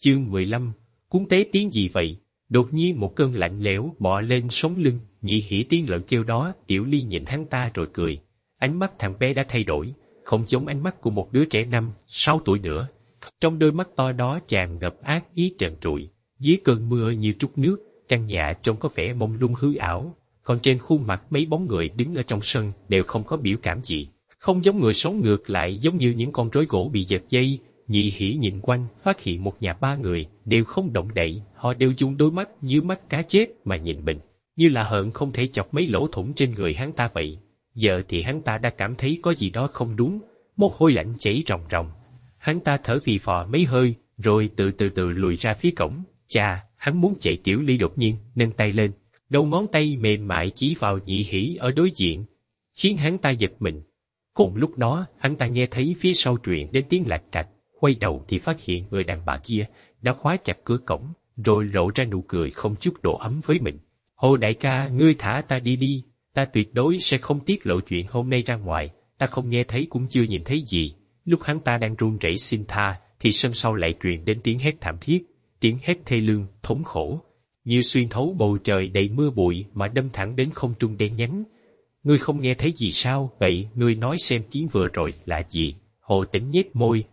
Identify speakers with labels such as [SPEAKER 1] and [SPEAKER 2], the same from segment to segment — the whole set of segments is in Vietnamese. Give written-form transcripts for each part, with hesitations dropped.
[SPEAKER 1] Chương 15, cuốn tế tiếng gì vậy? Đột nhiên một cơn lạnh lẽo bò lên sống lưng, Nhị Hỉ tiếng lợn kêu đó. Tiểu Ly nhìn hắn ta rồi cười. Ánh mắt thằng bé đã thay đổi, không giống ánh mắt của một đứa trẻ 5-6 tuổi nữa. Trong đôi mắt to đó tràn ngập ác ý trần trụi. Dưới cơn mưa như trút nước, căn nhà trông có vẻ mông lung hư ảo. Còn trên khuôn mặt mấy bóng người đứng ở trong sân đều không có biểu cảm gì. Không giống người sống, ngược lại giống như những con rối gỗ bị giật dây. Nhị Hỉ nhìn quanh, phát hiện một nhà 3 người đều không động đậy, họ đều dùng đôi mắt như mắt cá chết mà nhìn mình, như là hận không thể chọc mấy lỗ thủng trên người hắn ta vậy. Giờ thì hắn ta đã cảm thấy có gì đó không đúng, mồ hôi lạnh chảy ròng ròng. Hắn ta thở phì phò mấy hơi, rồi từ từ lùi ra phía cổng. Chà, hắn muốn chạy. Tiểu Ly đột nhiên nâng tay lên, đầu ngón tay mềm mại chỉ vào Nhị Hỉ ở đối diện, khiến hắn ta giật mình. Cùng lúc đó, hắn ta nghe thấy phía sau truyền đến tiếng lạch cạch. Quay đầu thì phát hiện người đàn bà kia đã khóa chặt cửa cổng, rồi lộ ra nụ cười không chút độ ấm với mình. Hồ đại ca, ngươi thả ta đi đi, ta tuyệt đối sẽ không tiết lộ chuyện hôm nay ra ngoài, ta không nghe thấy cũng chưa nhìn thấy gì. Lúc hắn ta đang run rẩy xin tha, thì sân sau lại truyền đến tiếng hét thảm thiết, tiếng hét thê lương, thống khổ, như xuyên thấu bầu trời đầy mưa bụi mà đâm thẳng đến không trung đen nhánh. Ngươi không nghe thấy gì sao? Vậy ngươi nói xem tiếng vừa rồi là gì? Hồ Tĩnh nhếch môi,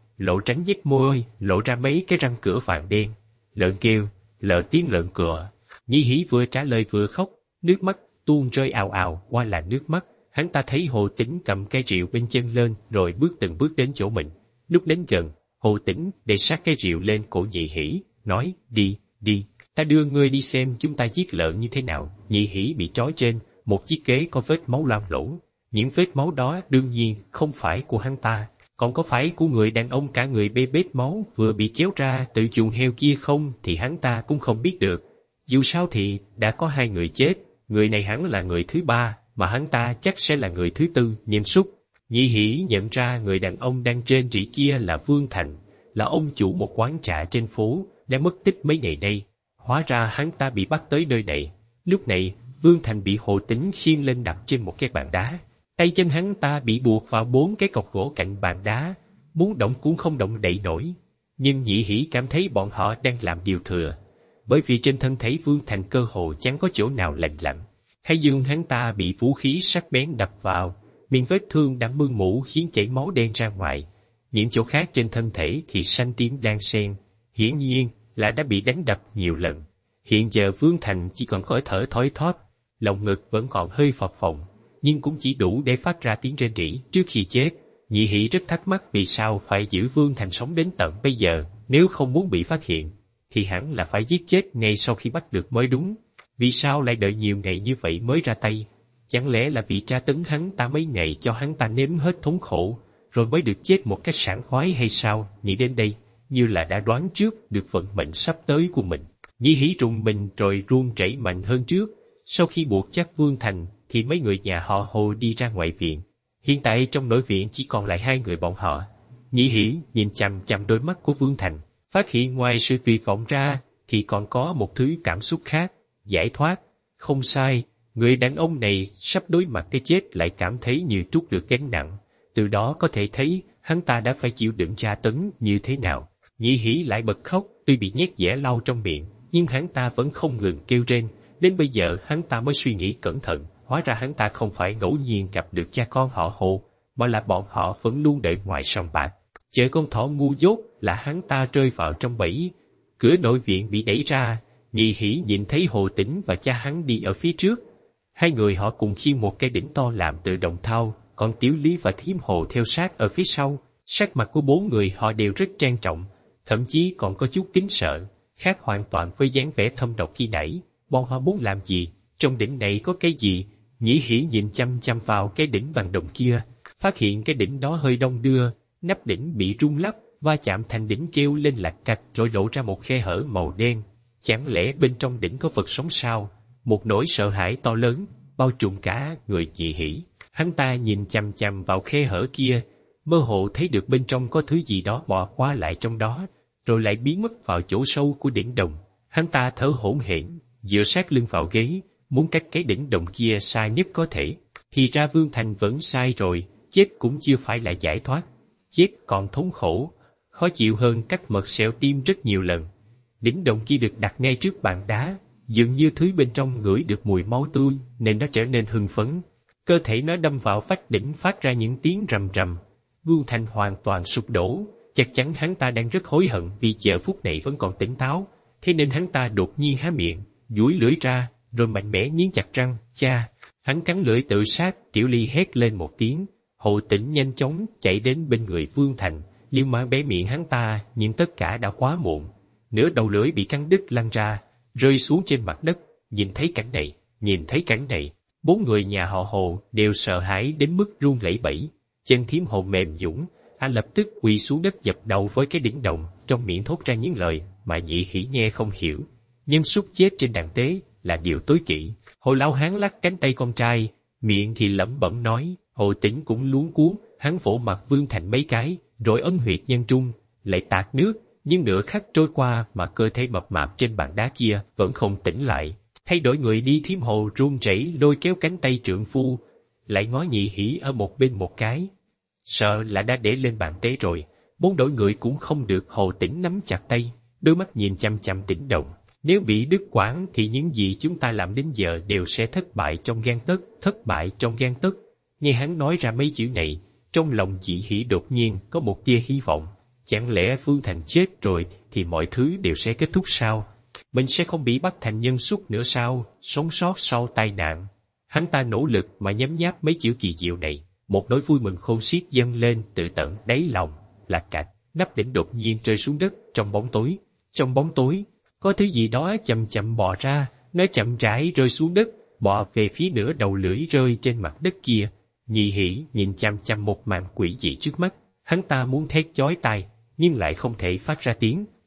[SPEAKER 1] lộ ra mấy cái răng cửa vàng đen. Lợn kêu, tiếng lợn cựa. Nhị Hỉ vừa trả lời vừa khóc, nước mắt tuôn rơi ào ào qua là nước mắt. Hắn ta thấy Hồ Tĩnh cầm cây rượu bên chân lên, rồi từng bước đến chỗ mình. Lúc đến gần, Hồ Tĩnh để sát cây rượu lên cổ Nhị Hỉ, nói: đi, ta đưa ngươi đi xem chúng ta giết lợn như thế nào. Nhị Hỉ bị trói trên một chiếc ghế có vết máu loang lổ. Những vết máu đó đương nhiên không phải của hắn ta, còn có phải của người đàn ông cả người bê bết máu vừa bị kéo ra từ chuồng heo kia không thì hắn ta cũng không biết được. Dù sao thì đã có 2 người chết, người này hẳn là người thứ 3, mà hắn ta chắc sẽ là người thứ 4. Nghiêm xúc, Nhị Hỉ nhận ra người đàn ông đang trên rỉ kia là Vương Thành, là ông chủ một quán trà trên phố, đã mất tích mấy ngày nay. Hóa ra hắn ta bị bắt tới nơi này. Lúc này, Vương Thành bị Hồ Tĩnh khiêng lên đặt trên một cái bàn đá. Tay chân hắn ta bị buộc vào 4 cái cọc gỗ cạnh bàn đá, muốn động cũng không động đậy nổi. Nhưng Nhị Hỉ cảm thấy bọn họ đang làm điều thừa, bởi vì trên thân thể Vương Thành cơ hồ chẳng có chỗ nào lành lặn. Thái dương hắn ta bị vũ khí sắc bén đập vào, miệng vết thương đã mưng mủ khiến chảy máu đen ra ngoài. Những chỗ khác trên thân thể thì xanh tím đan xen, hiển nhiên là đã bị đánh đập nhiều lần. Hiện giờ Vương Thành chỉ còn có thở thoi thóp, lồng ngực vẫn còn hơi phập phồng, nhưng cũng chỉ đủ để phát ra tiếng rên rỉ trước khi chết. Nhị Hỉ rất thắc mắc vì sao phải giữ Vương Thành sống đến tận bây giờ. Nếu không muốn bị phát hiện, thì hẳn là phải giết chết ngay sau khi bắt được mới đúng. Vì sao lại đợi nhiều ngày như vậy mới ra tay? Chẳng lẽ là vì tra tấn hắn ta mấy ngày cho hắn ta nếm hết thống khổ, rồi mới được chết một cách sảng khoái hay sao? Nghĩ đến đây, như là đã đoán trước được vận mệnh sắp tới của mình. Nhị Hỉ rùng mình rồi run rẩy mạnh hơn trước. Sau khi buộc chắc Vương Thành, thì mấy người nhà họ Hồ đi ra ngoại viện. Hiện tại trong nội viện chỉ còn lại 2 người bọn họ. Nhị Hỉ nhìn chằm chằm đôi mắt của Vương Thành, phát hiện ngoài sự tuyệt vọng ra, thì còn có một thứ cảm xúc khác, giải thoát. Không sai, người đàn ông này sắp đối mặt cái chết lại cảm thấy như trút được gánh nặng. Từ đó có thể thấy hắn ta đã phải chịu đựng tra tấn như thế nào. Nhị Hỉ lại bật khóc, tuy bị nhét dẻ lau trong miệng, nhưng hắn ta vẫn không ngừng kêu rên. Đến bây giờ hắn ta mới suy nghĩ cẩn thận, hóa ra hắn ta không phải ngẫu nhiên gặp được cha con họ Hồ, mà là bọn họ vẫn luôn đợi ngoài sòng bạc. Chờ con thỏ ngu dốt là hắn ta rơi vào trong bẫy. Cửa nội viện bị đẩy ra, Nhị Hỉ nhìn thấy Hồ Tĩnh và cha hắn đi ở phía trước. 2 người họ cùng khiêng một cái đỉnh to làm từ đồng thau, còn Tiểu Lý và Thím Hồ theo sát ở phía sau. Sắc mặt của 4 người họ đều rất trang trọng, thậm chí còn có chút kính sợ, khác hoàn toàn với dáng vẻ thâm độc khi nãy. Bọn họ muốn làm gì? Trong đỉnh này có cái gì? Nhị Hỉ nhìn chăm chăm vào cái đỉnh bằng đồng kia, phát hiện cái đỉnh đó hơi đong đưa, nắp đỉnh bị rung lắc, va chạm thành đỉnh kêu lên lạch cạch rồi lộ ra một khe hở màu đen. Chẳng lẽ bên trong đỉnh có vật sống sao? Một nỗi sợ hãi to lớn bao trùm cả người Nhị Hỉ. Hắn ta nhìn chăm chăm vào khe hở kia, mơ hồ thấy được bên trong có thứ gì đó bò qua lại trong đó, rồi lại biến mất vào chỗ sâu của đỉnh đồng. Hắn ta thở hổn hển, dựa sát lưng vào ghế, muốn cách cái đỉnh đồng kia xa nhất có thể. Thì ra Vương Thành vẫn sai rồi, chết cũng chưa phải là giải thoát. Chết còn thống khổ, khó chịu hơn cắt mật xẹo tim rất nhiều lần. Đỉnh động kia được đặt ngay trước bàn đá, dường như thứ bên trong ngửi được mùi máu tươi nên nó trở nên hưng phấn. Cơ thể nó đâm vào vách đỉnh phát ra những tiếng rầm rầm. Vương Thành hoàn toàn sụp đổ, chắc chắn hắn ta đang rất hối hận vì giờ phút này vẫn còn tỉnh táo, thế nên hắn ta đột nhiên há miệng, dúi lưỡi ra, rồi mạnh mẽ nghiến chặt răng. Cha! Hắn cắn lưỡi tự sát. Tiểu Ly hét lên một tiếng. Hồ Tĩnh nhanh chóng chạy đến bên người Vương Thành, liều mạng bẻ miệng hắn ta, nhưng tất cả đã quá muộn. Nửa đầu lưỡi bị cắn đứt lăn ra, rơi xuống trên mặt đất. Nhìn thấy cảnh này, bốn người nhà họ Hồ đều sợ hãi đến mức run lẩy bẩy. Chân Thiếm Hồ mềm nhũn, anh lập tức quỳ xuống đất dập đầu với cái đỉnh động, trong miệng thốt ra những lời mà Nhị Hỉ nghe không hiểu. Nhân súc chết trên đàn tế là điều tối kỵ. Hồ Lão Hán lắc cánh tay con trai, miệng thì lẩm bẩm nói. Hồ Tĩnh cũng luống cuống, hắn vỗ mặt Vương Thành mấy cái, rồi ấn huyệt nhân trung, lại tạt nước, nhưng nửa khắc trôi qua mà cơ thể mập mạp trên bàn đá kia vẫn không tỉnh lại. Thay đổi người đi, Thiếm Hồ run rẩy lôi kéo cánh tay trượng phu, lại ngó Nhị Hỉ ở một bên một cái. Sợ là đã để lên bàn tế rồi, bốn đổi người cũng không được. Hồ Tĩnh nắm chặt tay, đôi mắt nhìn chăm chăm đỉnh động. Nếu bị đứt quãng thì những gì chúng ta làm đến giờ đều sẽ thất bại trong gang tấc. Nghe hắn nói ra mấy chữ này, trong lòng Nhị Hỉ đột nhiên có một tia hy vọng. Chẳng lẽ Vương Thành chết rồi thì mọi thứ đều sẽ kết thúc sao? Mình sẽ không bị bắt thành nhân súc nữa sao? Sống sót sau tai nạn. Hắn ta nỗ lực mà nhấm nháp mấy chữ kỳ diệu này, một nỗi vui mừng khôn xiết dâng lên từ tận đáy lòng. Là cạch, nắp đỉnh đột nhiên rơi xuống đất trong bóng tối. Có thứ gì đó chậm chậm bò ra, nó chậm rãi rơi xuống đất, bò về phía nửa đầu lưỡi rơi trên mặt đất kia. Nhị Hỉ nhìn chăm chăm một màn quỷ dị trước mắt, hắn ta muốn thét chói tai, nhưng lại không thể phát ra tiếng.